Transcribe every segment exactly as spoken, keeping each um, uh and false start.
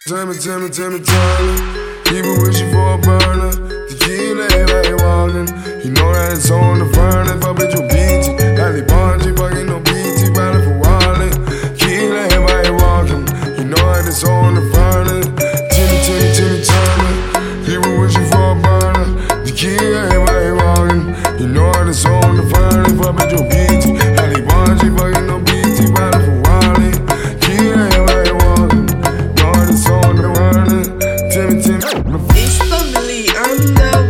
Tell me, tell me, tell me, Tyler. People wishing for a burner. Tequila, everybody walking. You know that it's on the furnace. Fuck bitch, you B T. Ali Bonji, fucking no B T. Battle for wallet. Tequila, everybody walking. You know that it's on the furnace. Timmy, Timmy, Timmy, Turner. People wishing for a burner. Tequila, everybody walking. You know that it's on the furnace. Fuck bitch, you B T. Ali Bonji, fucking no B T. Battle for wallet. Tequila, everybody walking. Know that it's on the furnace. Timmy, Timmy. It's family, I'm now.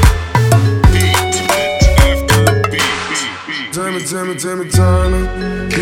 Tell me, tell me, tell me, Tyler.